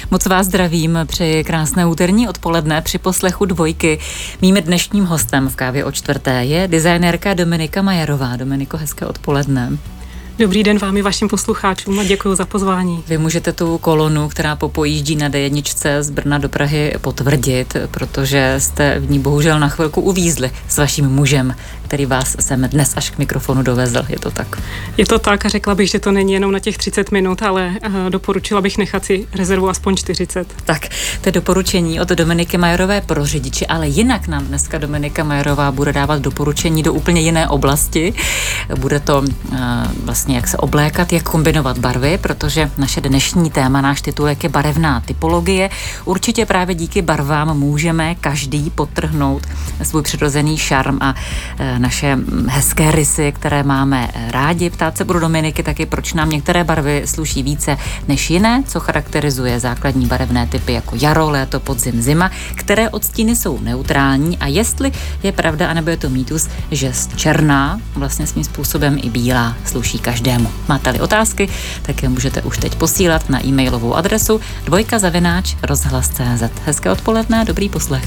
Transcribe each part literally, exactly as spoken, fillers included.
Moc vás zdravím, přeji krásné úterní odpoledne při poslechu Dvojky. Mým dnešním hostem v Kávě o čtvrté je designérka Dominika Majerová. Dominiko, hezké odpoledne. Dobrý den vám i vašim posluchačům a děkuji za pozvání. Vy můžete tu kolonu, která popojíždí na dé jedna z Brna do Prahy, potvrdit, protože jste v ní bohužel na chvilku uvízli s vaším mužem, který vás sem dnes až k mikrofonu dovezl. Je to tak? Je to tak a řekla bych, že to není jenom na těch třicet minut, ale uh, doporučila bych nechat si rezervu aspoň čtyřicet. Tak, to je doporučení od Dominiky Majerové pro řidiči, ale jinak nám dneska Dominika Majerová bude dávat doporučení do úplně jiné oblasti. Bude to uh, vlastně jak se oblékat, jak kombinovat barvy, protože naše dnešní téma, náš titulek je barevná typologie. Určitě právě díky barvám můžeme každý podtrhnout svůj přirozený šarm a uh, naše hezké rysy, které máme rádi. Ptát se budu Dominiky taky, proč nám některé barvy sluší více než jiné, co charakterizuje základní barevné typy jako jaro, léto, podzim, zima, které odstíny jsou neutrální a jestli je pravda, anebo je to mýtus, že černá, vlastně svým způsobem i bílá, sluší každému. Máte-li otázky, tak je můžete už teď posílat na e-mailovou adresu dvojka zavináč rozhlas tečka cé zet. Hezké odpoledne, dobrý poslech.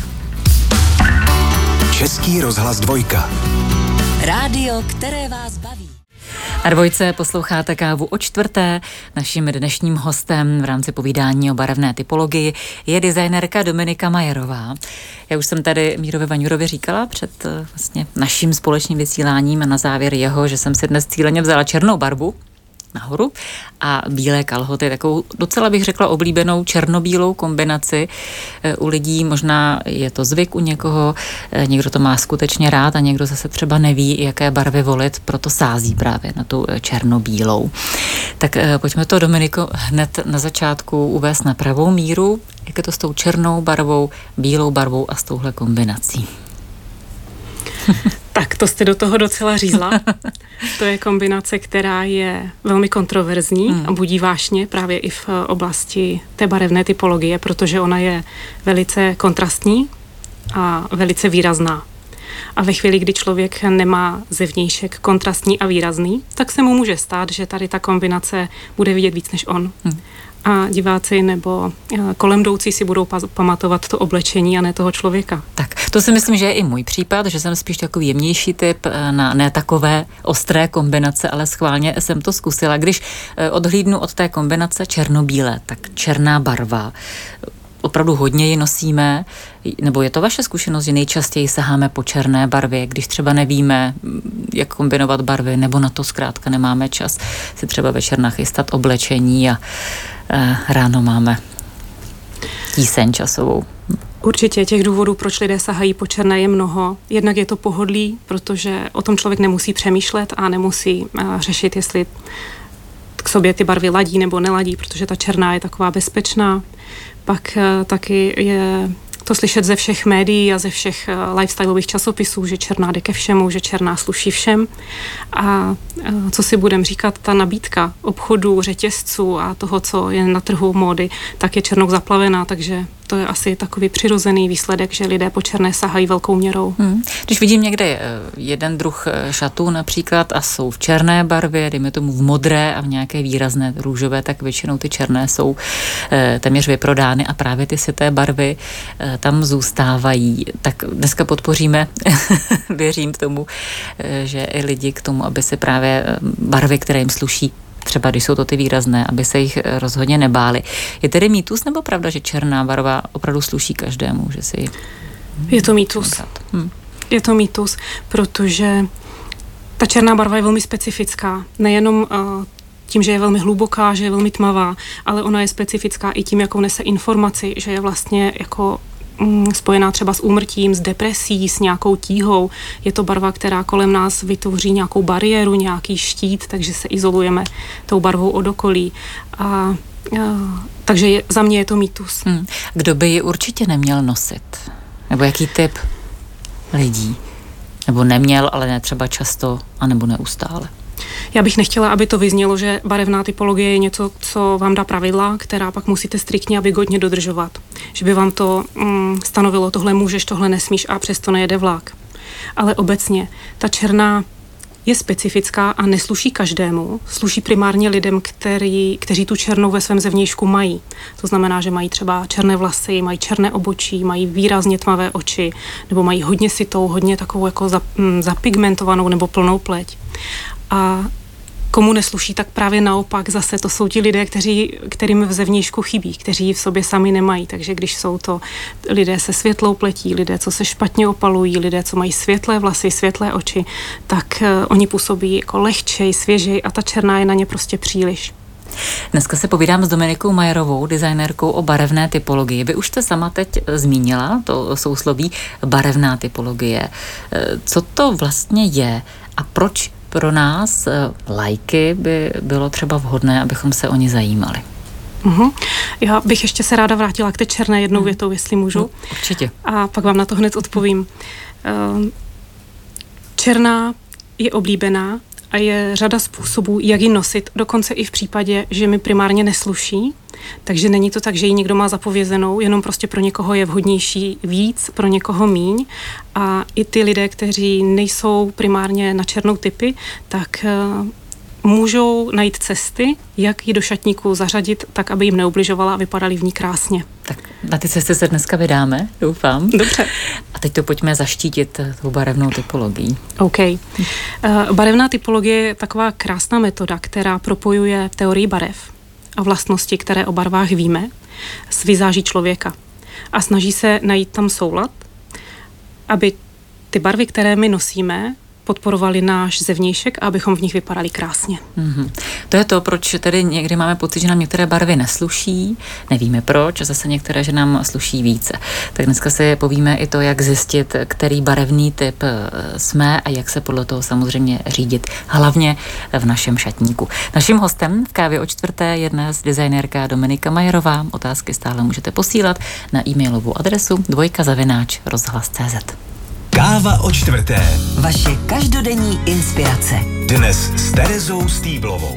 Český rozhlas Dvojka. Rádio, které vás baví. Na Dvojce posloucháte Kávu o čtvrté. Naším dnešním hostem v rámci povídání o barevné typologii je designérka Dominika Majerová. Já už jsem tady Mírovi Vaňurovi říkala před vlastně naším společným vysíláním a na závěr jeho, že jsem si dnes cíleně vzala černou barvu nahoru a bílé kalhoty, takovou docela bych řekla oblíbenou černobílou kombinaci. U lidí možná je to zvyk u někoho, někdo to má skutečně rád a někdo zase třeba neví, jaké barvy volit, proto sází právě na tu černobílou. Tak pojďme to, Dominiko, hned na začátku uvést na pravou míru, jak je to s tou černou barvou, bílou barvou a s touhle kombinací. Tak to jste do toho docela řízla. To je kombinace, která je velmi kontroverzní mm. a budí vášně právě i v oblasti té barevné typologie, protože ona je velice kontrastní a velice výrazná. A ve chvíli, kdy člověk nemá zevnějšek kontrastní a výrazný, tak se mu může stát, že tady ta kombinace bude vidět víc než on. Mm. A diváci nebo kolem jdoucí si budou pamatovat to oblečení a ne toho člověka. Tak, to si myslím, že je i můj případ, že jsem spíš takový jemnější typ na ne takové ostré kombinace, ale schválně jsem to zkusila. Když odhlídnu od té kombinace černobílé, tak černá barva, opravdu hodně ji nosíme, nebo je to vaše zkušenost, že nejčastěji saháme po černé barvě, když třeba nevíme, jak kombinovat barvy, nebo na to zkrátka nemáme čas si třeba večer nachystat oblečení a e, ráno máme tíseň časovou. Určitě těch důvodů, proč lidé sahají po černé, je mnoho. Jednak je to pohodlí, protože o tom člověk nemusí přemýšlet a nemusí a, řešit, jestli k sobě ty barvy ladí nebo neladí, protože ta černá je taková bezpečná. Pak a, taky je to slyšet ze všech médií a ze všech lifestyleových časopisů, že černá jde ke všemu, že černá sluší všem. A co si budem říkat, ta nabídka obchodů, řetězců a toho, co je na trhu módy, tak je černou zaplavená, takže to je asi takový přirozený výsledek, že lidé po černé sahají velkou měrou. Hmm. Když vidím někde jeden druh šatů například a jsou v černé barvě, dejme tomu v modré a v nějaké výrazné růžové, tak většinou ty černé jsou eh, téměř vyprodány a právě ty syté barvy eh, tam zůstávají. Tak dneska podpoříme, věřím tomu, eh, že i lidi k tomu, aby si právě barvy, které jim sluší, třeba když jsou to ty výrazné, aby se jich rozhodně nebáli. Je tedy mýtus nebo pravda, že černá barva opravdu sluší každému, že si... Je to mýtus. Hmm. Je to mýtus, protože ta černá barva je velmi specifická. Nejenom uh, tím, že je velmi hluboká, že je velmi tmavá, ale ona je specifická i tím, jakou nese informaci, že je vlastně jako spojená třeba s úmrtím, s depresí, s nějakou tíhou. Je to barva, která kolem nás vytvoří nějakou bariéru, nějaký štít, takže se izolujeme tou barvou od okolí. A, a, takže je, za mě je to mýtus. Hmm. Kdo by ji určitě neměl nosit? Nebo jaký typ lidí? Nebo neměl, ale ne třeba často, anebo neustále? Já bych nechtěla, aby to vyznělo, že barevná typologie je něco, co vám dá pravidla, která pak musíte striktně a bigotně dodržovat. Že by vám to mm, stanovilo, tohle můžeš, tohle nesmíš a přesto nejede vlak. Ale obecně, ta černá je specifická a nesluší každému. Sluší primárně lidem, který, kteří tu černou ve svém zevnějšku mají. To znamená, že mají třeba černé vlasy, mají černé obočí, mají výrazně tmavé oči, nebo mají hodně sytou, hodně takovou jako zapigmentovanou nebo plnou pleť. A komu nesluší, tak právě naopak zase to jsou ti lidé, kteří, kterým v zevnějšku chybí, kteří ji v sobě sami nemají. Takže když jsou to lidé se světlou pletí, lidé, co se špatně opalují, lidé, co mají světlé vlasy, světlé oči, tak uh, oni působí jako lehčej, svěžej a ta černá je na ně prostě příliš. Dneska se povídám s Dominikou Majerovou, designérkou, o barevné typologii. Vy už jste sama teď zmínila to sousloví barevná typologie. Co to vlastně je a proč pro nás, lajky, by bylo třeba vhodné, abychom se o ně zajímali? Uhum. Já bych ještě se ráda vrátila k té černé jednou větou, jestli můžu. No, určitě. A pak vám na to hned odpovím. Černá je oblíbená a je řada způsobů, jak ji nosit, dokonce i v případě, že mi primárně nesluší. Takže není to tak, že ji někdo má zapovězenou, jenom prostě pro někoho je vhodnější víc, pro někoho míň. A i ty lidé, kteří nejsou primárně na černou typy, tak uh, můžou najít cesty, jak ji do šatníku zařadit, tak, aby jim neubližovala a vypadaly v ní krásně. Tak na ty cesty se dneska vydáme, doufám. Dobře. A teď to pojďme zaštítit tou barevnou typologií. OK. Uh, barevná typologie je taková krásná metoda, která propojuje teorii barev a vlastnosti, které o barvách víme, s vizáží člověka. A snaží se najít tam soulad, aby ty barvy, které my nosíme, podporovali náš zevnějšek a abychom v nich vypadali krásně. Mm-hmm. To je to, proč tedy někdy máme pocit, že nám některé barvy nesluší, nevíme proč, a zase některé, že nám sluší více. Tak dneska si povíme i to, jak zjistit, který barevný typ jsme a jak se podle toho samozřejmě řídit, hlavně v našem šatníku. Naším hostem v Kávě o čtvrté je dnes designérka Dominika Majerová. Otázky stále můžete posílat na e-mailovou adresu dvojka zavináč rozhlas tečka cé zet. Káva o čtvrté. Vaše každodenní inspirace. Dnes s Terezou Stýblovou.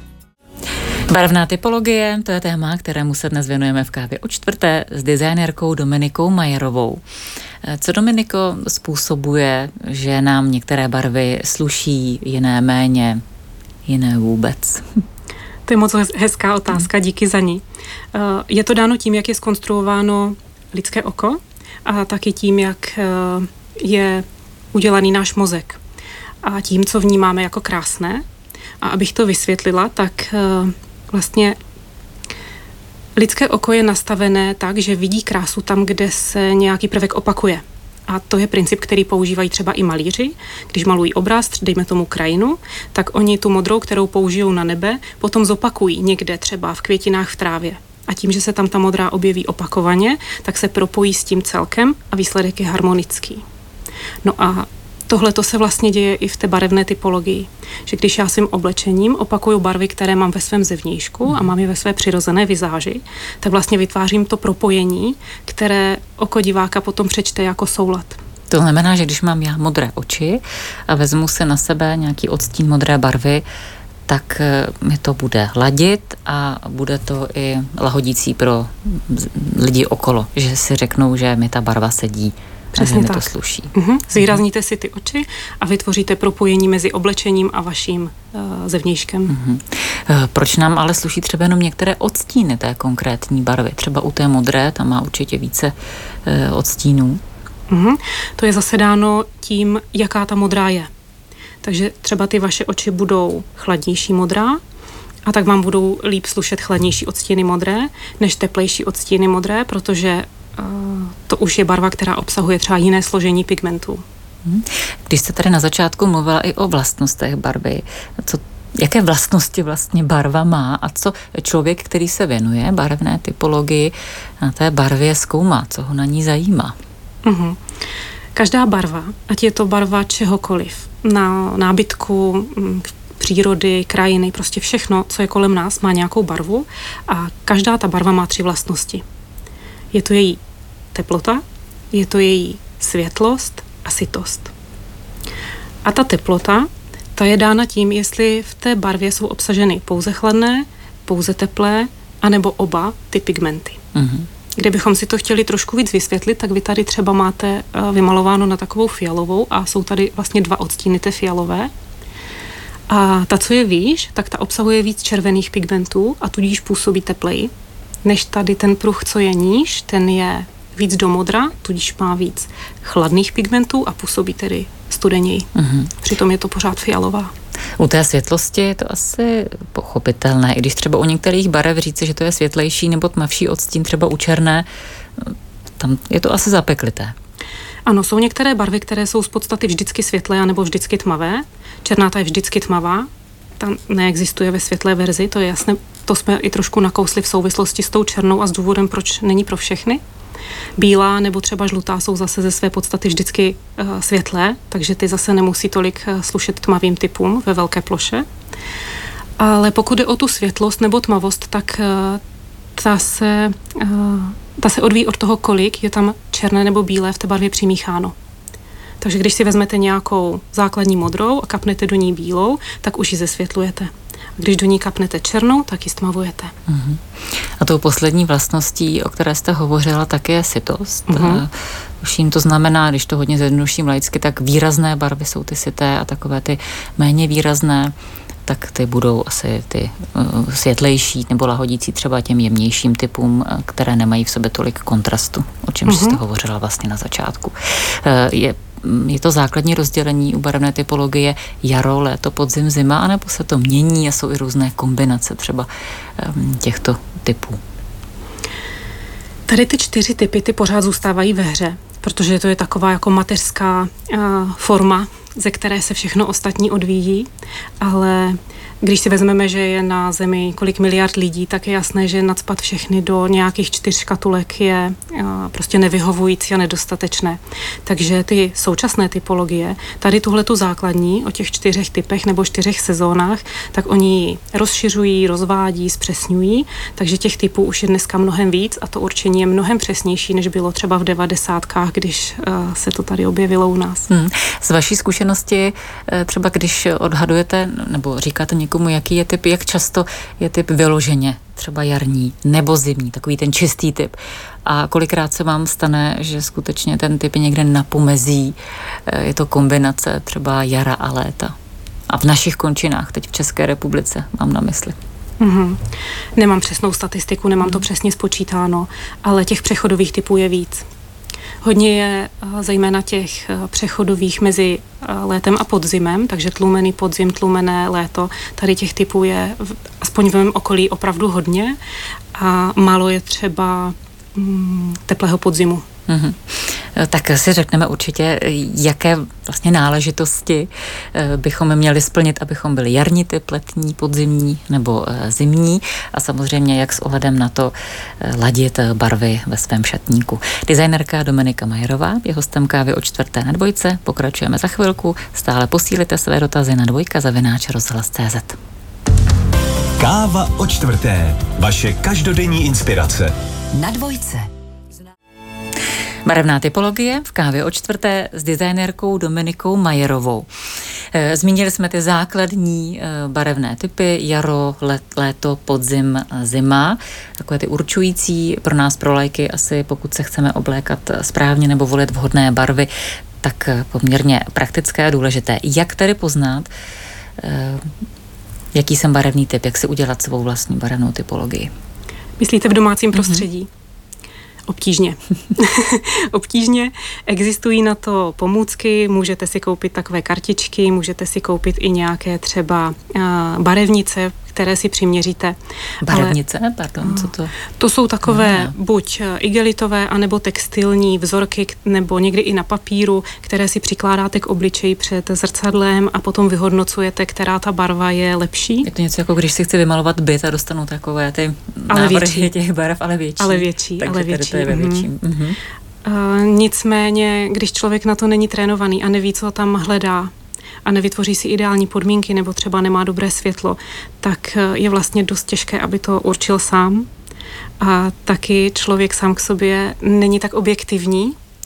Barevná typologie, to je téma, kterému se dnes věnujeme v Kávě o čtvrté s designérkou Dominikou Majerovou. Co, Dominiko, způsobuje, že nám některé barvy sluší, jiné méně, jiné vůbec? To je moc hezká otázka, díky za ní. Je to dáno tím, jak je zkonstruováno lidské oko a taky tím, jak je udělaný náš mozek a tím, co vnímáme jako krásné. A abych to vysvětlila, tak vlastně lidské oko je nastavené tak, že vidí krásu tam, kde se nějaký prvek opakuje. A to je princip, který používají třeba i malíři. Když malují obraz, dejme tomu krajinu, tak oni tu modrou, kterou použijou na nebe, potom zopakují někde třeba v květinách v trávě. A tím, že se tam ta modrá objeví opakovaně, tak se propojí s tím celkem a výsledek je harmonický. No a tohle to se vlastně děje i v té barevné typologii. Že když já svým oblečením opakuju barvy, které mám ve svém zevnějšku a mám je ve své přirozené vizáži, tak vlastně vytvářím to propojení, které oko diváka potom přečte jako soulad. To znamená, že když mám já modré oči a vezmu se na sebe nějaký odstín modré barvy, tak mi to bude ladit a bude to i lahodící pro lidi okolo, že si řeknou, že mi ta barva sedí. Přesně mi tak. To sluší. Uh-huh. Zvýrazníte uh-huh. si ty oči a vytvoříte propojení mezi oblečením a vaším uh, zevnějškem. Uh-huh. Uh, proč nám ale sluší třeba jenom některé odstíny té konkrétní barvy? Třeba u té modré, tam má určitě více uh, odstínů. Uh-huh. To je zase dáno tím, jaká ta modrá je. Takže třeba ty vaše oči budou chladnější modrá a tak vám budou líp slušet chladnější odstíny modré, než teplejší odstíny modré, protože to už je barva, která obsahuje třeba jiné složení pigmentů. Když jste tady na začátku mluvila i o vlastnostech barvy, co, jaké vlastnosti vlastně barva má a co člověk, který se věnuje barevné typologii, na té barvě zkoumá, co ho na ní zajímá? Uhum. Každá barva, ať je to barva čehokoliv, na nábytku, přírody, krajiny, prostě všechno, co je kolem nás, má nějakou barvu a každá ta barva má tři vlastnosti. Je to její teplota, je to její světlost a sytost. A ta teplota, ta je dána tím, jestli v té barvě jsou obsaženy pouze chladné, pouze teplé, anebo oba ty pigmenty. Mm-hmm. Kdybychom si to chtěli trošku víc vysvětlit, tak vy tady třeba máte vymalováno na takovou fialovou a jsou tady vlastně dva odstíny té fialové. A ta, co je výš, tak ta obsahuje víc červených pigmentů a tudíž působí tepleji, než tady ten pruh, co je níž, ten je víc do modra, tudíž má víc chladných pigmentů a působí tedy studeněji. Mm-hmm. Přitom je to pořád fialová. U té světlosti je to asi pochopitelné, i když třeba u některých barev říci, že to je světlejší nebo tmavší odstín, třeba u černé, tam je to asi zapeklité. Ano, jsou některé barvy, které jsou z podstaty vždycky světlé anebo vždycky tmavé. Černá ta je vždycky tmavá, tam neexistuje ve světlé verzi, to je jasné, to jsme i trošku nakousli v souvislosti s tou černou a s důvodem, proč není pro všechny. Bílá nebo třeba žlutá jsou zase ze své podstaty vždycky uh, světlé, takže ty zase nemusí tolik uh, slušet tmavým typům ve velké ploše. Ale pokud jde o tu světlost nebo tmavost, tak uh, ta se, uh, ta se odvíjí od toho, kolik je tam černé nebo bílé v té barvě přimícháno. Takže když si vezmete nějakou základní modrou a kapnete do ní bílou, tak už ji zesvětlujete. A když do ní kapnete černou, tak ji stmavujete. Uh-huh. A tou poslední vlastností, o které jste hovořila, také je sytost. Uh-huh. Už jim to znamená, když to hodně zjednoduším laicky, tak výrazné barvy jsou ty syté a takové ty méně výrazné, tak ty budou asi ty uh, světlejší nebo lahodící třeba těm jemnějším typům, které nemají v sobě tolik kontrastu, o čem uh-huh. jste hovořila vlastně na začátku. Uh, je Je to základní rozdělení u barevné typologie jaro, léto, podzim, zima, anebo se to mění a jsou i různé kombinace třeba um, těchto typů? Tady ty čtyři typy, ty pořád zůstávají ve hře, protože to je taková jako mateřská uh, forma, ze které se všechno ostatní odvíjí, ale když si vezmeme, že je na Zemi kolik miliard lidí, tak je jasné, že nacpat všechny do nějakých čtyř škatulek je prostě nevyhovující a nedostatečné. Takže ty současné typologie, tady tuhletu základní o těch čtyřech typech nebo čtyřech sezónách, tak oni rozšiřují, rozvádí, zpřesňují, takže těch typů už je dneska mnohem víc a to určení je mnohem přesnější, než bylo třeba v devadesátkách, když se to tady objevilo u nás. Hmm. Z vaší zkušenosti, třeba když odhadujete nebo říkáte někomu, jaký je typ, jak často je typ vyloženě třeba jarní nebo zimní, takový ten čistý typ. A kolikrát se vám stane, že skutečně ten typ je někde na pomezí, je to kombinace třeba jara a léta. A v našich končinách, teď v České republice, mám na mysli. Mm-hmm. Nemám přesnou statistiku, nemám to přesně spočítáno, ale těch přechodových typů je víc. Hodně je zejména těch přechodových mezi létem a podzimem, takže tlumený podzim, tlumené léto. Tady těch typů je aspoň v mém okolí opravdu hodně a málo je třeba mm, teplého podzimu. Mm-hmm. Tak si řekneme určitě, jaké vlastně náležitosti bychom měli splnit, abychom byli jarní typ, letní, podzimní nebo zimní a samozřejmě jak s ohledem na to ladit barvy ve svém šatníku. Designérka Dominika Majerová je hostem Kávy o čtvrté na Dvojce. Pokračujeme za chvilku. Stále posílíte své dotazy na dvojka zavináč rozhlas tečka cé zet. Káva o čtvrté. Vaše každodenní inspirace. Na Dvojce. Barevná typologie v Kávě o čtvrté s designérkou Dominikou Majerovou. Zmínili jsme ty základní barevné typy, jaro, let, léto, podzim, zima, takové ty určující pro nás, pro lajky, asi pokud se chceme oblékat správně nebo volit vhodné barvy, tak poměrně praktické a důležité. Jak tedy poznat, jaký jsem barevný typ, jak si udělat svou vlastní barevnou typologii? Myslíte v domácím prostředí? Mm-hmm. Obtížně. Obtížně. Existují na to pomůcky, můžete si koupit takové kartičky, můžete si koupit i nějaké třeba uh, barevnice, které si přiměříte. Barevnice? Ale, Pardon, co to? To jsou takové no. buď igelitové, anebo textilní vzorky, nebo někdy i na papíru, které si přikládáte k obličeji před zrcadlem a potom vyhodnocujete, která ta barva je lepší. Je to něco jako když si chci vymalovat byt a dostanu takové ty ale návrhy větší. těch barev, ale větší. Ale větší, Takže ale větší. To je ve větším. Mm-hmm. Mm-hmm. Uh, nicméně, když člověk na to není trénovaný a neví, co tam hledá, a nevytvoří si ideální podmínky nebo třeba nemá dobré světlo, tak je vlastně dost těžké, aby to určil sám. A taky člověk sám k sobě není tak objektivní,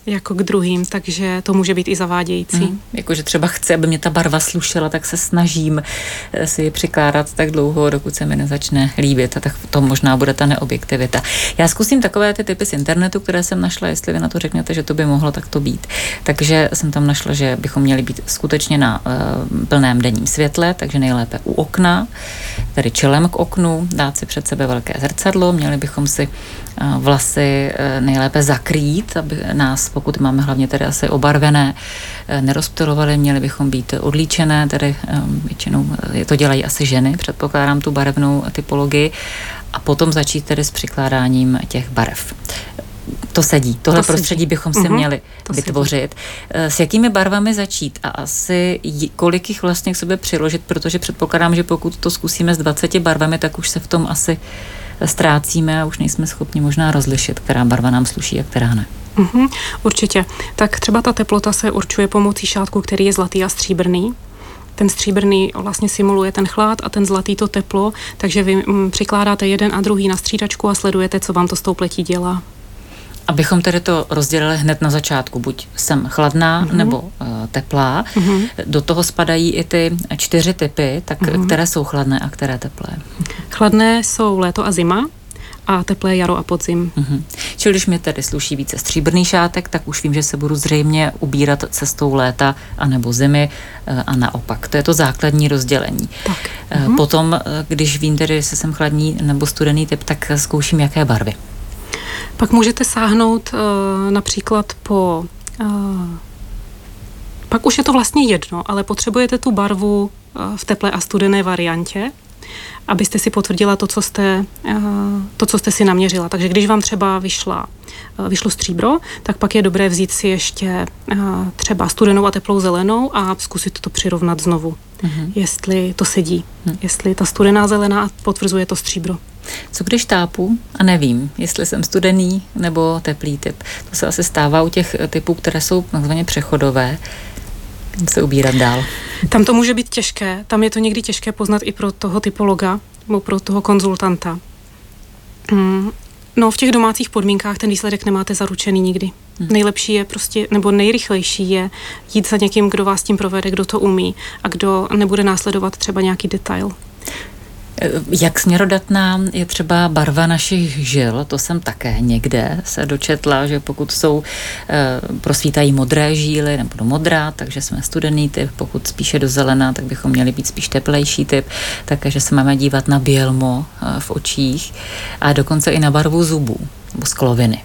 jako k druhým, takže to může být i zavádějící. Hmm. Jakože třeba chci, aby mě ta barva slušela, tak se snažím si ji přikládat tak dlouho, dokud se mi nezačne líbit, a tak to možná bude ta neobjektivita. Já zkusím takové ty typy z internetu, které jsem našla, jestli vy na to řeknete, že to by mohlo takto být. Takže jsem tam našla, že bychom měli být skutečně na uh, plném denním světle, takže nejlépe u okna, tedy čelem k oknu, dát si před sebe velké zrcadlo, měli bychom si uh, vlasy uh, nejlépe zakrýt, aby nás, pokud máme hlavně tedy asi obarvené, uh, nerozptylovaly, měli bychom být odlíčené, tedy um, většinou uh, to dělají asi ženy, předpokládám tu barevnou typologii, a potom začít tedy s přikládáním těch barev. To sedí. Tohle to prostředí sedí. bychom si uh-huh. měli to vytvořit. Sedí. S jakými barvami začít a asi kolik jich vlastně k sobě přiložit, protože předpokládám, že pokud to zkusíme s dvaceti barvami, tak už se v tom asi ztrácíme a už nejsme schopni možná rozlišit, která barva nám sluší a která ne. Uh-huh. Určitě. Tak třeba ta teplota se určuje pomocí šátku, který je zlatý a stříbrný. Ten stříbrný vlastně simuluje ten chlad a ten zlatý to teplo, takže vy m, přikládáte jeden a druhý na střídačku a sledujete, co vám to s tou pletí dělá. Abychom tedy to rozdělili hned na začátku, buď jsem chladná mm-hmm. nebo uh, teplá. Mm-hmm. Do toho spadají i ty čtyři typy, tak mm-hmm. které jsou chladné a které teplé? Chladné jsou léto a zima a teplé jaro a podzim. Mm-hmm. Čili když mi tedy sluší více stříbrný šátek, tak už vím, že se budu zřejmě ubírat cestou léta anebo zimy uh, a naopak. To je to základní rozdělení. Tak. Uh, mm-hmm. Potom, uh, když vím tedy, jestli jsem chladný nebo studený typ, tak zkouším, jaké barvy. Pak můžete sáhnout uh, například po... Uh, pak už je to vlastně jedno, ale potřebujete tu barvu uh, v teplé a studené variantě, abyste si potvrdila to, co jste, uh, to, co jste si naměřila. Takže když vám třeba vyšla, uh, vyšlo stříbro, tak pak je dobré vzít si ještě uh, třeba studenou a teplou zelenou a zkusit to přirovnat znovu, mm-hmm. jestli to sedí. Mm. Jestli ta studená zelená potvrzuje to stříbro. Co když tápu a nevím, jestli jsem studený nebo teplý typ. To se asi stává u těch typů, které jsou takzvaně přechodové. Se ubírat dál. Tam to může být těžké. Tam je to někdy těžké poznat i pro toho typologa nebo pro toho konzultanta. Hmm. No, v těch domácích podmínkách ten výsledek nemáte zaručený nikdy. Hmm. Nejlepší je prostě, nebo nejrychlejší je jít za někým, kdo vás tím provede, kdo to umí a kdo nebude následovat třeba nějaký detail. Jak směrodatná je třeba barva našich žil, to jsem také někde se dočetla, že pokud jsou, e, prosvítají modré žíly nebo do modrá, takže jsme studený typ, pokud spíše do zelená, tak bychom měli být spíš teplejší typ, takže se máme dívat na bělmo e, v očích a dokonce i na barvu zubů nebo skloviny.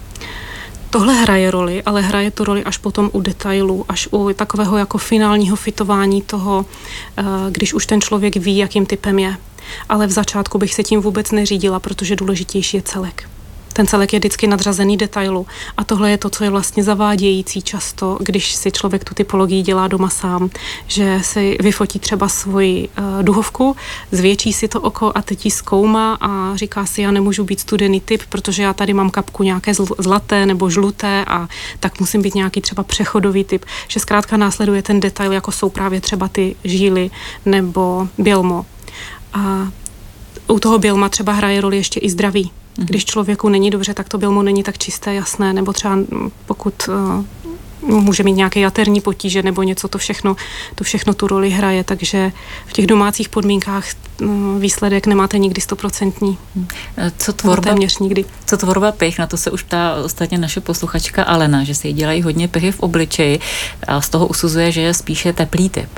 Tohle hraje roli, ale hraje to roli až potom u detailu, až u takového jako finálního fitování toho, když už ten člověk ví, jakým typem je. Ale v začátku bych se tím vůbec neřídila, protože důležitější je celek. Ten celek je vždycky nadřazený detailu a tohle je to, co je vlastně zavádějící často, když si člověk tu typologii dělá doma sám, že si vyfotí třeba svoji uh, duhovku, zvětší si to oko a teď ji zkoumá a říká si, já nemůžu být studený typ, protože já tady mám kapku nějaké zl- zlaté nebo žluté a tak musím být nějaký třeba přechodový typ, že zkrátka následuje ten detail, jako jsou právě třeba ty žíly nebo bělmo. A u toho bělma třeba hraje roli ještě i zdraví. Když člověku není dobře, tak to bělmo není tak čisté, jasné, nebo třeba pokud uh, může mít nějaké jaterní potíže nebo něco, to všechno, to všechno tu roli hraje, takže v těch domácích podmínkách uh, výsledek nemáte nikdy stoprocentní. Co tvorba, téměř nikdy. Co tvorba pych, na to se už ptá ostatně naše posluchačka Alena, že se jí dělají hodně pichy v obličeji a z toho usuzuje, že je spíše teplý typ.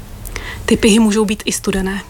Ty pichy můžou být i studené.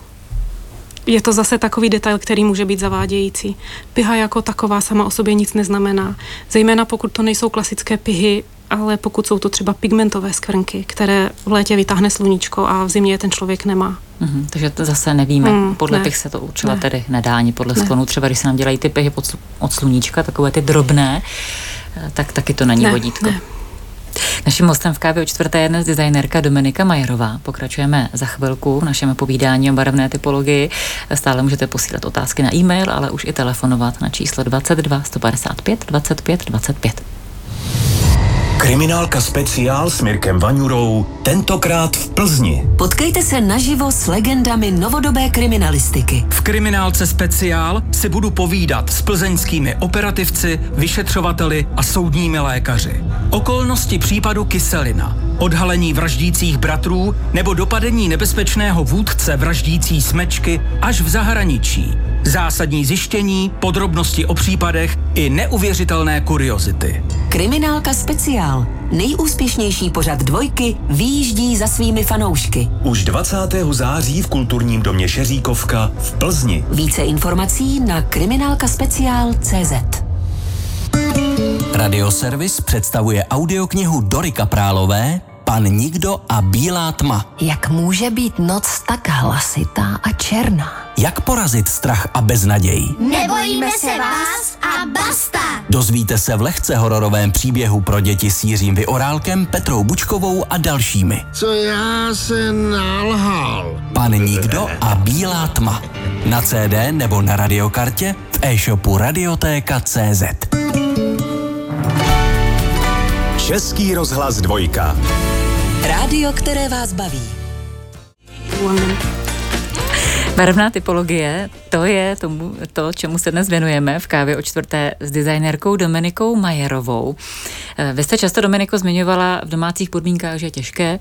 Je to zase takový detail, který může být zavádějící. Piha jako taková sama o sobě nic neznamená. Zejména pokud to nejsou klasické pihy, ale pokud jsou to třeba pigmentové skvrnky, které v létě vytáhne sluníčko a v zimě ten člověk nemá. Mm-hmm, takže to zase nevíme. Mm, podle ne, pich se to určila ne. tedy nedá ani podle ne. sklonu. Třeba když se nám dělají ty pihy od sluníčka, takové ty drobné, tak taky to není ne, vodítko. Ne. Naším hostem v Kávě o čtvrté je dnes designérka Dominika Majerová. Pokračujeme za chvilku v našem povídání o barevné typologii. Stále můžete posílat otázky na e-mail, ale už i telefonovat na číslo dvacet dva sto padesát pět dvacet pět dvacet pět. Kriminálka speciál s Mirkem Vaňurou, tentokrát v Plzni. Potkejte se naživo s legendami novodobé kriminalistiky. V Kriminálce speciál si budu povídat s plzeňskými operativci, vyšetřovateli a soudními lékaři. Okolnosti případu Kyselina, odhalení vraždících bratrů nebo dopadení nebezpečného vůdce vraždící smečky až v zahraničí. Zásadní zjištění, podrobnosti o případech i neuvěřitelné kuriozity. Kriminálka speciál. Nejúspěšnější pořad Dvojky vyjíždí za svými fanoušky. Už dvacátého září v kulturním domě Šeříkovka v Plzni. Více informací na kriminálkaspeciál tečka cé zet. Radioservis představuje audioknihu Dory Kaprálové Pan Nikdo a bílá tma. Jak může být noc tak hlasitá a černá? Jak porazit strach a beznaděj? Nebojíme se vás a basta! Dozvíte se v lehce hororovém příběhu pro děti s Jiřím Vyorálkem, Petrou Bučkovou a dalšími. Co já se nalhal? Pan Nikdo a bílá tma. Na cé dé nebo na radiokartě v e-shopu radiotéka tečka cé zet. Český rozhlas Dvojka. Rádio, které vás baví. Barevná typologie, to je tomu, to, čemu se dnes věnujeme v Kávě o čtvrté s designérkou Dominikou Majerovou. Vy jste často, Dominiko, zmiňovala v domácích podmínkách, že je těžké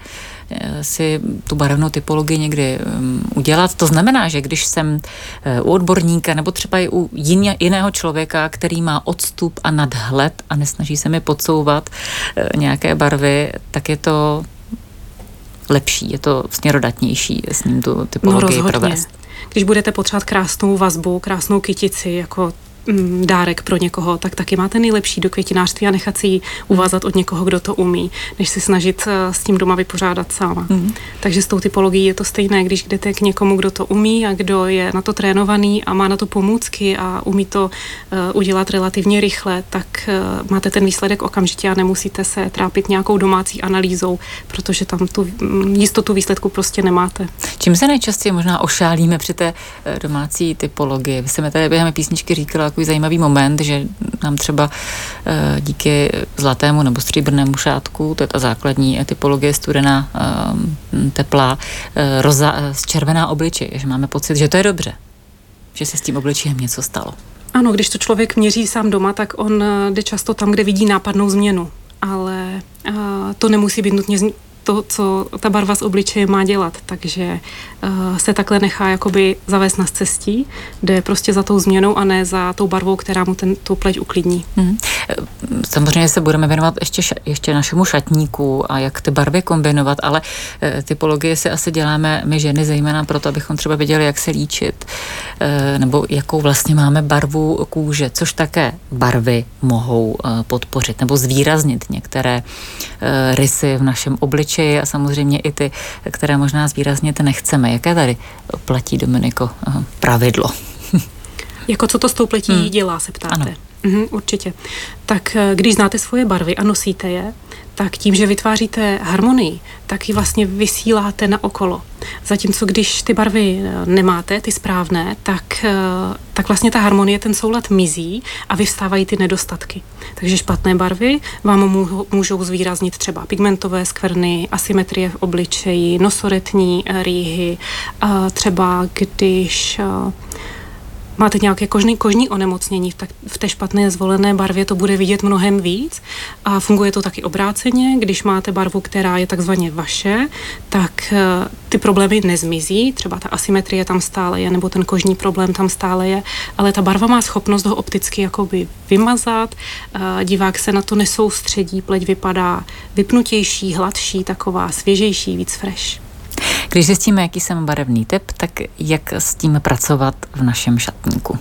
si tu barevnou typologii někdy udělat. To znamená, že když jsem u odborníka nebo třeba i u jiného člověka, který má odstup a nadhled a nesnaží se mi podsouvat nějaké barvy, tak je to lepší, je to směrodatnější s ním tu typologii no, provést. Když budete potřebovat krásnou vazbu, krásnou kytici, jako mm, dárek pro někoho, tak taky máte nejlepší do květinářství a nechat si ji uvázat od někoho, kdo to umí, než si snažit uh, s tím doma vypořádat sama. Mm. Takže s tou typologií je to stejné, když jdete k někomu, kdo to umí a kdo je na to trénovaný a má na to pomůcky a umí to uh, udělat relativně rychle, tak uh, máte ten výsledek okamžitě a nemusíte se trápit nějakou domácí analýzou, protože tam tu um, jistotu výsledku prostě nemáte. Čím se nejčastěji možná ošálíme při té uh, domácí typologii? Vy jste mi tady během písničky říkala takový zajímavý moment, že nám třeba uh, díky zlatému nebo stříbrnému šátku, to je ta základní typologie studená, uh, teplá, uh, roza, uh, červená obličej, že máme pocit, že to je dobře, že se s tím obličejem něco stalo. Ano, když to člověk měří sám doma, tak on jde často tam, kde vidí nápadnou změnu, ale uh, to nemusí být nutně změna. To, co ta barva z obličeje má dělat, takže uh, se takhle nechá jakoby zavést na cestí, jde prostě za tou změnou a ne za tou barvou, která mu ten, tu pleť uklidní. Hmm. Samozřejmě se budeme věnovat ještě, ještě našemu šatníku a jak ty barvy kombinovat, ale uh, typologie si asi děláme my ženy zejména proto, abychom třeba věděli, jak se líčit, uh, nebo jakou vlastně máme barvu kůže, což také barvy mohou uh, podpořit nebo zvýraznit některé uh, rysy v našem obličeji a samozřejmě i ty, které možná zvýraznit nechceme. Jaké tady platí, Dominiko, pravidlo? Jako co to s tou pletí hmm. dělá, se ptáte? Ano. Mhm, určitě. Tak když znáte svoje barvy a nosíte je, tak tím, že vytváříte harmonii, tak ji vlastně vysíláte na okolo. Zatímco když ty barvy nemáte, ty správné, tak, tak vlastně ta harmonie, ten soulad mizí a vyvstávají ty nedostatky. Takže špatné barvy vám můžou zvýraznit třeba pigmentové skvrny, asymetrie v obličeji, nosoretní rýhy, třeba když máte nějaké kožní, kožní onemocnění, tak v té špatné zvolené barvě to bude vidět mnohem víc a funguje to taky obráceně. Když máte barvu, která je takzvaně vaše, tak ty problémy nezmizí, třeba ta asymetrie tam stále je, nebo ten kožní problém tam stále je, ale ta barva má schopnost ho opticky jakoby vymazat, divák se na to nesoustředí, pleť vypadá vypnutější, hladší, taková svěžejší, víc fresh. Když zjistíme, jaký jsem barevný typ, tak jak s tím pracovat v našem šatníku?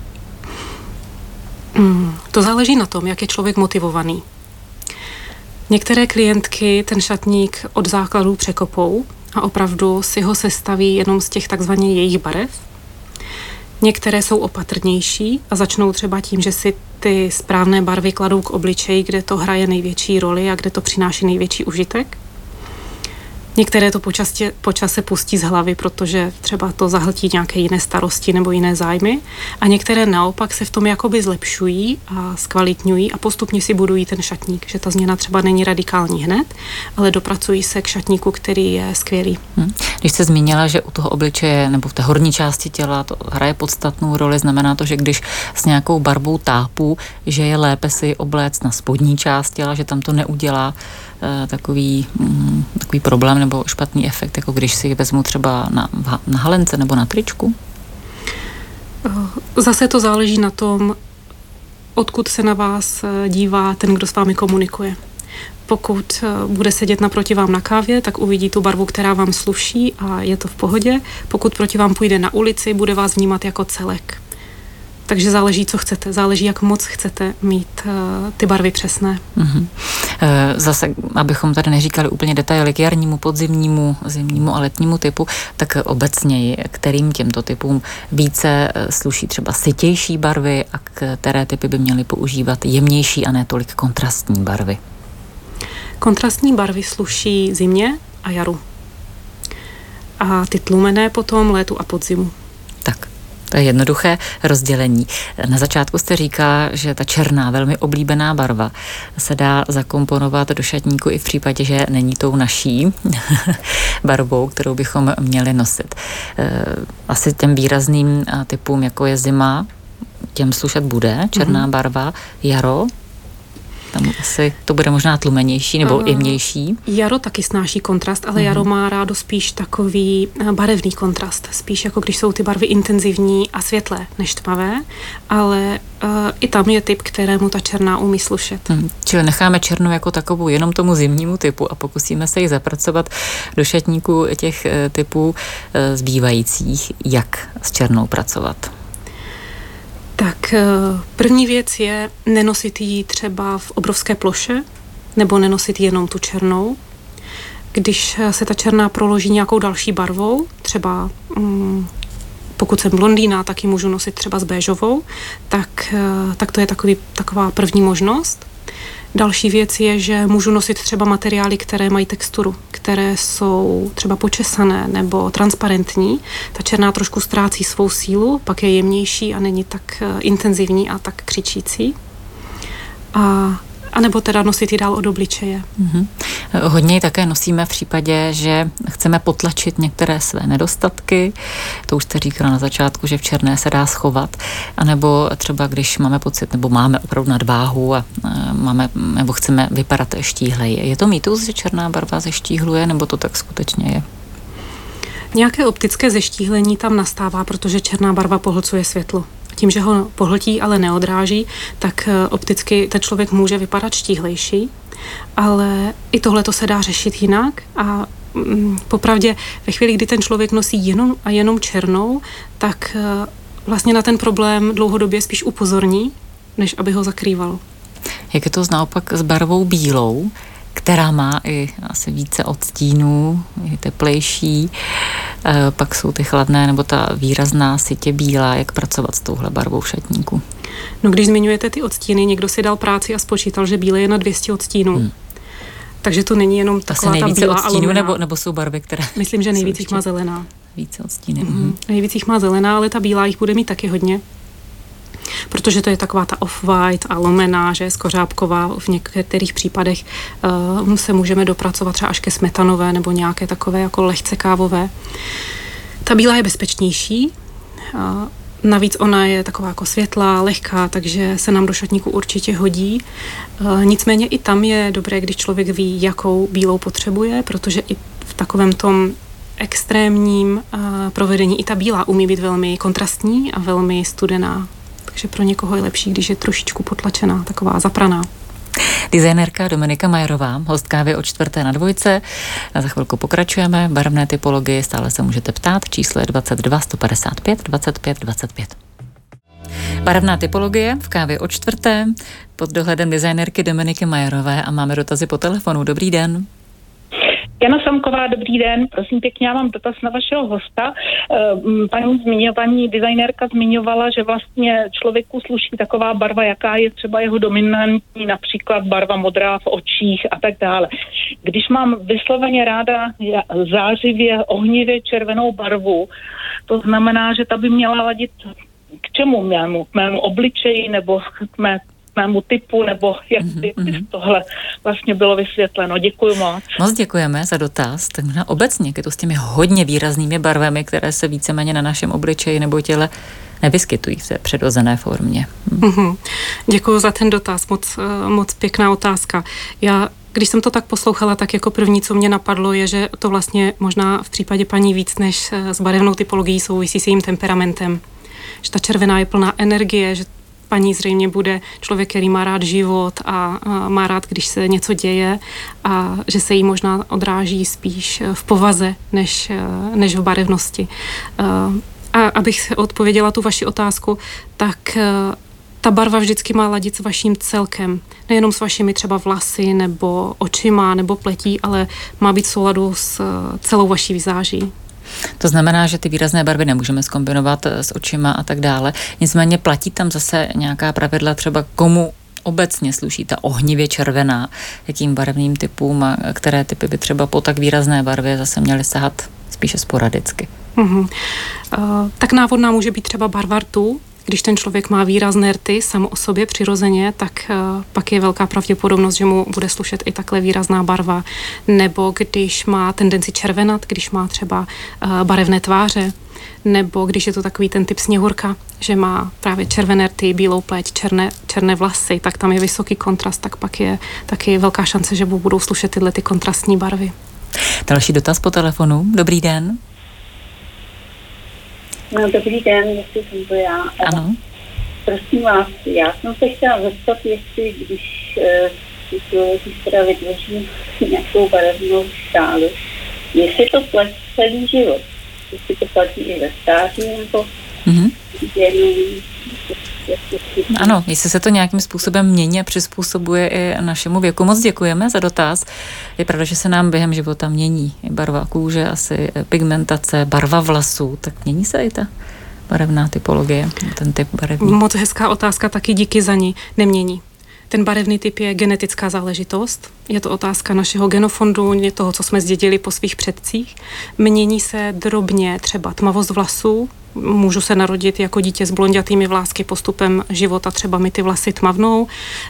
Mm, to záleží na tom, jak je člověk motivovaný. Některé klientky ten šatník od základů překopou a opravdu si ho sestaví jenom z těch takzvaně jejich barev. Některé jsou opatrnější a začnou třeba tím, že si ty správné barvy kladou k obličeji, kde to hraje největší roli a kde to přináší největší užitek. Některé to počasě, počase pustí z hlavy, protože třeba to zahltí nějaké jiné starosti nebo jiné zájmy. A některé naopak se v tom jakoby zlepšují a zkvalitňují a postupně si budují ten šatník. Že ta změna třeba není radikální hned, ale dopracují se k šatníku, který je skvělý. Hmm. Když jste zmínila, že u toho obličeje nebo v té horní části těla to hraje podstatnou roli, znamená to, že když s nějakou barvou tápu, že je lépe si obléct na spodní část těla, že tam to neudělá uh, takový, um, takový problém nebo špatný efekt, jako když si vezmu třeba na, na halence nebo na tričku? Zase to záleží na tom, odkud se na vás dívá ten, kdo s vámi komunikuje. Pokud bude sedět naproti vám na kávě, tak uvidí tu barvu, která vám sluší a je to v pohodě. Pokud proti vám půjde na ulici, bude vás vnímat jako celek. Takže záleží, co chcete. Záleží, jak moc chcete mít uh, ty barvy přesné. Mm-hmm. Zase, abychom tady neříkali úplně detaily k jarnímu, podzimnímu, zimnímu a letnímu typu, tak obecněji, kterým těmto typům více sluší třeba sytější barvy a které typy by měly používat jemnější a ne tolik kontrastní barvy? Kontrastní barvy sluší zimě a jaru. A ty tlumené potom létu a podzimu. Tak. To je jednoduché rozdělení. Na začátku jste říkala, že ta černá, velmi oblíbená barva se dá zakomponovat do šatníku i v případě, že není tou naší barvou, kterou bychom měli nosit. Asi těm výrazným typům, jako je zima, těm slušet bude černá mm-hmm. barva, jaro, tam asi to bude možná tlumenější nebo uh, jemnější. Jaro taky snáší kontrast, ale uh-huh. jaro má rádo spíš takový barevný kontrast. Spíš jako když jsou ty barvy intenzivní a světlé než tmavé, ale uh, i tam je typ, kterému ta černá umí slušet. Hmm. Čili necháme černou jako takovou jenom tomu zimnímu typu a pokusíme se ji zapracovat do šatníku těch uh, typů uh, zbývajících, jak s černou pracovat. Tak první věc je nenosit ji třeba v obrovské ploše, nebo nenosit jenom tu černou. Když se ta černá proloží nějakou další barvou, třeba mm, pokud jsem blondýna, tak ji můžu nosit třeba s béžovou, tak, tak to je takový, taková první možnost. Další věc je, že můžu nosit třeba materiály, které mají texturu, které jsou třeba počesané nebo transparentní. Ta černá trošku ztrácí svou sílu, pak je jemnější a není tak intenzivní a tak křičící. A A nebo teda nosit ji dál od obličeje. Mm-hmm. Hodně ji také nosíme v případě, že chceme potlačit některé své nedostatky. To už jste říkala na začátku, že v černé se dá schovat. A nebo třeba když máme pocit, nebo máme opravdu nadváhu a máme, nebo chceme vypadat štíhleji. Je to mýtus, že černá barva zeštíhluje, nebo to tak skutečně je? Nějaké optické zeštíhlení tam nastává, protože černá barva pohlcuje světlo. Tím, že ho pohltí, ale neodráží, tak opticky ten člověk může vypadat štíhlejší, ale i tohle to se dá řešit jinak a mm, popravdě ve chvíli, kdy ten člověk nosí jenom a jenom černou, tak vlastně na ten problém dlouhodobě spíš upozorní, než aby ho zakrýval. Jak je to naopak s barvou bílou, která má i asi více odstínů, je teplejší, e, pak jsou ty chladné nebo ta výrazná sytě bílá, jak pracovat s touhle barvou v šatníku? No když zmiňujete ty odstíny, někdo si dal práci a spočítal, že bílé je na dvě stě odstínů. Hmm. Takže to není jenom taková ta bílá odstínů, nebo, nebo jsou barvy, které... Myslím, že nejvíc jich má zelená. Více odstíny. Mm-hmm. Nejvíc jich má zelená, ale ta bílá jich bude mít taky hodně. Protože to je taková ta off-white a lomená, že je skořápková. V některých případech uh, se můžeme dopracovat třeba až ke smetanové nebo nějaké takové jako lehce kávové. Ta bílá je bezpečnější. Uh, navíc ona je taková jako světlá, lehká, takže se nám do šatníku určitě hodí. Uh, nicméně i tam je dobré, když člověk ví, jakou bílou potřebuje, protože i v takovém tom extrémním uh, provedení i ta bílá umí být velmi kontrastní a velmi studená. Takže pro někoho je lepší, když je trošičku potlačená, taková zapraná. Designérka Dominika Majerová, host Kávy o čtvrté na dvojce. A za chvilku pokračujeme. Barevné typologii stále se můžete ptát. Číslo je dvacet dva sto padesát pět dvacet pět dvacet pět. Barevná typologie v Kávě o čtvrté pod dohledem designérky Dominiky Majerové a máme dotazy po telefonu. Dobrý den. Jana Samková, dobrý den. Prosím pěkně, já mám dotaz na vašeho hosta. Paní, zmiňo, paní designérka zmiňovala, že vlastně člověku sluší taková barva, jaká je třeba jeho dominantní, například barva modrá v očích a tak dále. Když mám vysloveně ráda zářivě, ohnivě červenou barvu, to znamená, že ta by měla ladit k čemu mému, k mému obličeji nebo k mé mému typu, nebo jak by mm-hmm. tohle vlastně bylo vysvětleno. Děkuji moc. Moc děkujeme za dotaz. Tak možná obecně, je to s těmi hodně výraznými barvami, které se víceméně na našem obličeji nebo těle nevyskytují v té přirozené formě. Mm-hmm. Děkuji za ten dotaz, moc, moc pěkná otázka. Já Když jsem to tak poslouchala, tak jako první, co mě napadlo, je, že to vlastně možná v případě paní víc než s barevnou typologií souvisí s jejím temperamentem. Že ta červená je plná energie, že paní zřejmě bude člověk, který má rád život a, a má rád, když se něco děje a že se jí možná odráží spíš v povaze, než, než v barevnosti. A abych odpověděla tu vaši otázku, tak ta barva vždycky má ladit s vaším celkem. Nejenom s vašimi třeba vlasy nebo očima nebo pletí, ale má být v souladu s celou vaší vizáží. To znamená, že ty výrazné barvy nemůžeme zkombinovat s očima a tak dále. Nicméně platí tam zase nějaká pravidla, třeba komu obecně sluší ta ohnivě červená, jakým barevným typům a které typy by třeba po tak výrazné barvě zase měly sahat spíše sporadicky. Mm-hmm. Uh, tak návodná může být třeba barva rtů. Když ten člověk má výrazné rty samo o sobě přirozeně, tak uh, pak je velká pravděpodobnost, že mu bude slušet i takhle výrazná barva. Nebo když má tendenci červenat, když má třeba uh, barevné tváře, nebo když je to takový ten typ sněhurka, že má právě červené rty, bílou pleť, černé, černé vlasy, tak tam je vysoký kontrast, tak pak je taky velká šance, že mu budou slušet tyhle ty kontrastní barvy. Další dotaz po telefonu. Dobrý den. No, dobrý den, jestli jsem to já. Ano. Prosím vás, já jsem se chtěla zeptat, jestli když si člověk teda vytvoří nějakou barevnou škálu, jestli to platí celý život, jestli to platí i ve stáří, nebo mm-hmm. jenom... Ano, jestli se to nějakým způsobem mění a přizpůsobuje i našemu věku. Moc děkujeme za dotaz. Je pravda, že se nám během života mění i barva kůže, asi pigmentace, barva vlasů, tak mění se i ta barevná typologie, ten typ barevný. Moc hezká otázka, taky díky za ní. Nemění. Ten barevný typ je genetická záležitost. Je to otázka našeho genofondu, toho, co jsme zdědili po svých předcích. Mění se drobně třeba tmavost vlasů. Můžu se narodit jako dítě s blondětými vlásky, postupem života třeba mi ty vlasy tmavnou,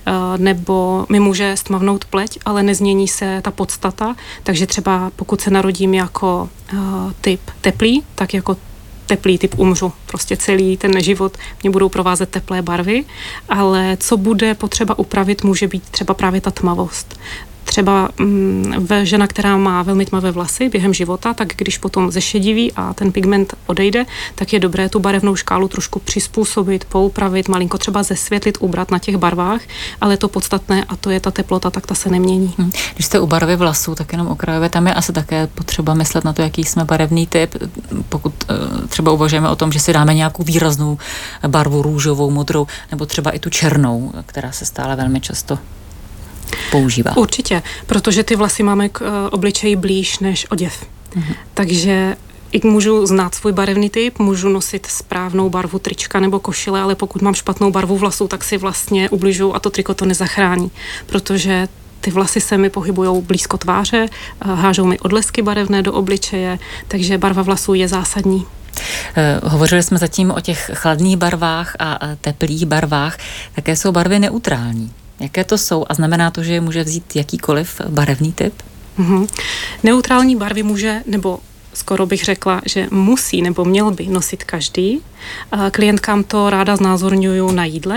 nebo mi může stmavnout pleť, ale nezmění se ta podstata. Takže třeba pokud se narodím jako typ teplý, tak jako teplý typ umřu. Prostě celý ten život mě budou provázet teplé barvy, ale co bude potřeba upravit, může být třeba právě ta tmavost. Třeba mm, žena, která má velmi tmavé vlasy během života, tak když potom zešediví a ten pigment odejde, tak je dobré tu barevnou škálu trošku přizpůsobit, poupravit, malinko třeba zesvětlit, ubrat na těch barvách, ale to podstatné, a to je ta teplota, tak ta se nemění. Hmm. Když jste u barvy vlasů, tak jenom okrajové, tam je asi také potřeba myslet na to, jaký jsme barevný typ. Pokud uh, třeba uvažujeme o tom, že si dáme nějakou výraznou barvu růžovou, modrou, nebo třeba i tu černou, která se stále velmi často používá. Určitě, protože ty vlasy máme k uh, obličeji blíž než oděv. Mm-hmm. Takže i můžu znát svůj barevný typ, můžu nosit správnou barvu trička nebo košile, ale pokud mám špatnou barvu vlasů, tak si vlastně ubližuju a to triko to nezachrání, protože ty vlasy se mi pohybujou blízko tváře, uh, hážou mi odlesky barevné do obličeje, takže barva vlasů je zásadní. Uh, hovořili jsme zatím o těch chladných barvách a teplých barvách, také jsou barvy neutrální. Jaké to jsou a znamená to, že je může vzít jakýkoliv barevný typ? Mm-hmm. Neutrální barvy může, nebo skoro bych řekla, že musí nebo měl by nosit každý. Klientkám to ráda znázorňuju na jídle,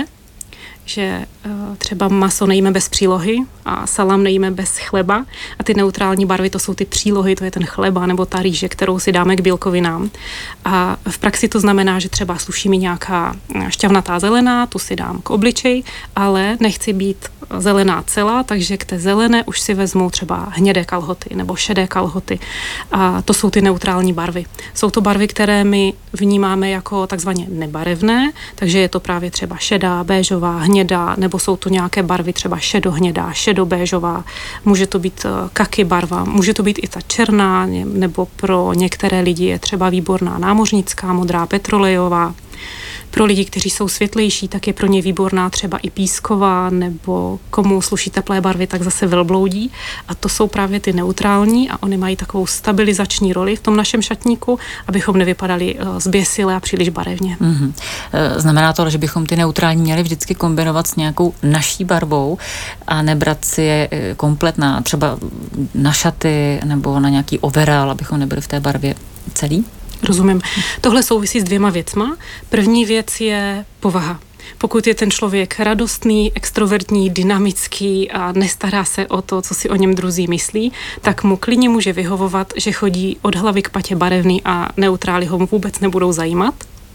že třeba maso nejíme bez přílohy a salám nejíme bez chleba a ty neutrální barvy to jsou ty přílohy, to je ten chleba nebo ta rýže, kterou si dáme k bílkovinám. A v praxi to znamená, že třeba sluší mi nějaká šťavnatá zelená, tu si dám k obličeji, ale nechci být zelená cela, takže k té zelené už si vezmou třeba hnědé kalhoty nebo šedé kalhoty. A to jsou ty neutrální barvy. Jsou to barvy, které my vnímáme jako takzvaně nebarevné, takže je to právě třeba šedá, béžová, hnědá, nebo jsou to nějaké barvy třeba šedohnědá, šedobéžová, může to být kaky barva, může to být i ta černá, nebo pro některé lidi je třeba výborná námořnická, modrá petrolejová. Pro lidi, kteří jsou světlejší, tak je pro ně výborná třeba i písková, nebo komu sluší teplé barvy, tak zase velbloudí. A to jsou právě ty neutrální a oni mají takovou stabilizační roli v tom našem šatníku, abychom nevypadali zběsile a příliš barevně. Mm-hmm. Znamená to, že bychom ty neutrální měli vždycky kombinovat s nějakou naší barvou a nebrat si je komplet na třeba na šaty nebo na nějaký overall, abychom nebyli v té barvě celý? Rozumím. Tohle souvisí s dvěma věcma. První věc je povaha. Pokud je ten člověk radostný, extrovertní, dynamický a nestará se o to, co si o něm druzí myslí, tak mu klidně může vyhovovat, že chodí od hlavy k patě barevný a neutrály ho vůbec nebudou zajímat.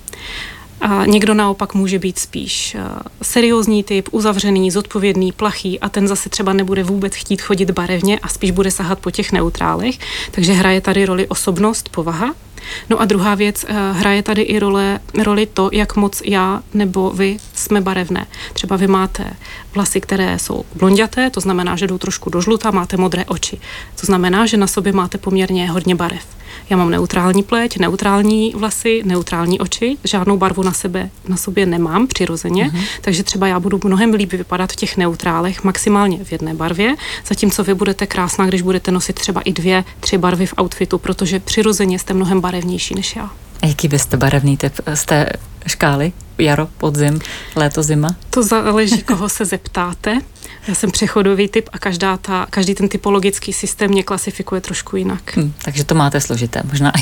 A někdo naopak může být spíš seriózní typ, uzavřený, zodpovědný, plachý a ten zase třeba nebude vůbec chtít chodit barevně a spíš bude sahat po těch neutrálech. Takže hraje tady roli osobnost, povaha. No a druhá věc, hraje tady i role, roli to, jak moc já nebo vy jsme barevné. Třeba vy máte vlasy, které jsou blonďaté, to znamená, že jdou trošku do žluta, máte modré oči. To znamená, že na sobě máte poměrně hodně barev. Já mám neutrální pleť, neutrální vlasy, neutrální oči, žádnou barvu na sebe, na sobě nemám přirozeně, mm-hmm. takže třeba já budu mnohem líp vypadat v těch neutrálech, maximálně v jedné barvě, zatímco vy budete krásná, když budete nosit třeba i dvě, tři barvy v outfitu, protože přirozeně jste mnohem barevnější než já. A jaký byste barevný typ z té škály? Jaro, podzim, léto, zima? To záleží, koho se zeptáte. Já jsem přechodový typ a každá ta, každý ten typologický systém mě klasifikuje trošku jinak. Hmm, takže to máte složité, možná.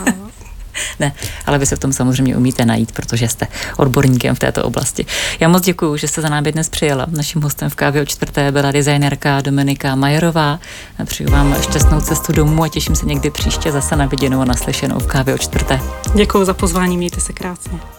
Ne, ale vy se v tom samozřejmě umíte najít, protože jste odborníkem v této oblasti. Já moc děkuju, že jste za námi dnes přijela. Naším hostem v Kávě o čtvrté byla designérka Dominika Majerová. Přeju vám šťastnou cestu domů a těším se někdy příště zase na viděnou a naslyšenou v Kávě o čtvrté. Děkuju za pozvání, mějte se krásně.